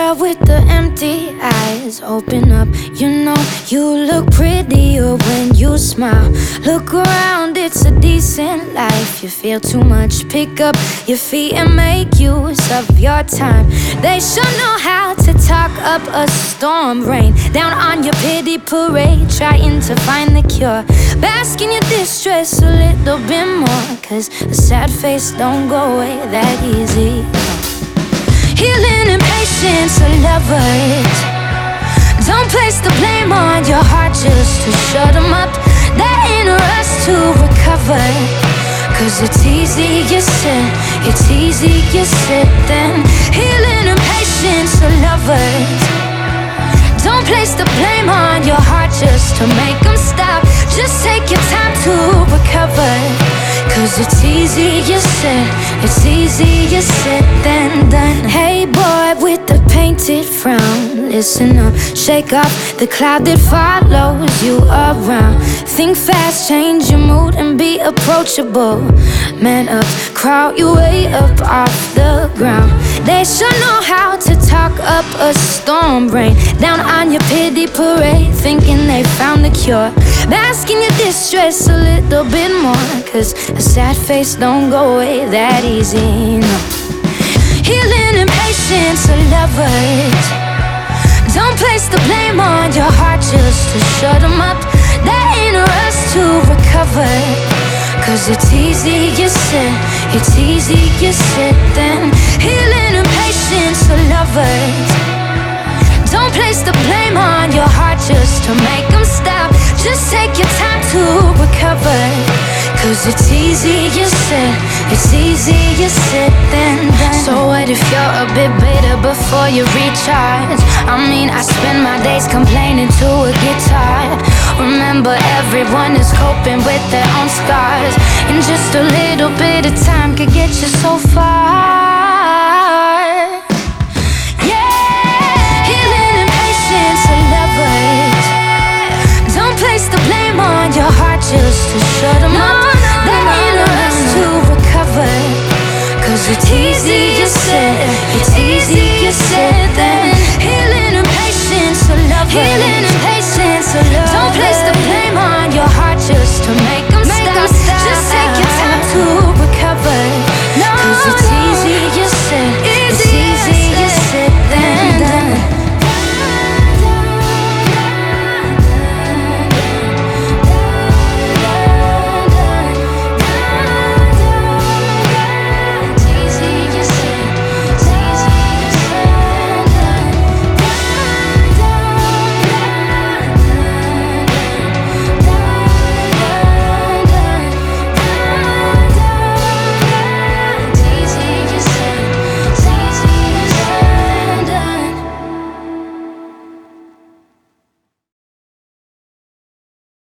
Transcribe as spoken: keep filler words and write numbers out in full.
girl with the empty eyes, open up. You know you look prettier when you smile. Look around, it's a decent life. You feel too much, pick up your feet and make use of your time. They sure know how to talk up a storm. Rain down on your pity parade, trying to find the cure. Bask in your distress a little bit more, cause the sad face don't go away that easy. Healing and patience are lovers. Don't place the blame on your heart just to shut them up. There ain't a rush to recover, cause it's easier said, it's easier said than. Healing and patience are lovers. Don't place the blame on your heart just to make them stop. Just take your time to recover, cause it's easier said, it's easier said than done. Hey boy with the painted frown, listen up, shake off the cloud that follows you around. Think fast, change your mood and be approachable. Man up, crawl your way up off the ground. They sure know how to talk up a storm. Rain down on your pity parade, thinking they found the cure. Bask in your distress a little bit more, cause a sad face don't go away that easy, no. Healing and patience are lovers. Don't place the blame on your heart just to shut them up. There ain't a rush to recover, cause it's easier said, it's easier said than. Healing and patience are lovers. Don't place the blame on your heart just to make them stop. Just take your time to recover, cause it's easier said, it's easier said than done. So what if you're a bit bitter before you recharge? I mean, I spend my days complaining to a guitar. Remember, everyone is coping with their own scars, and just a little bit of time could get you so far. Place the blame on your heart just to shut them no, up. No, there no, ain't a rush no, no. to recover, cause it's